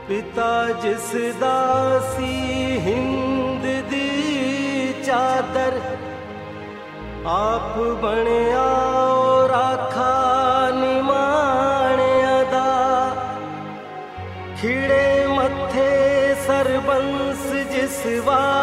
पिता जिस दासी हिंद दी चादर, आप बनिया राखा निमाने अदा। खिड़े मथे सरबंस जिस वा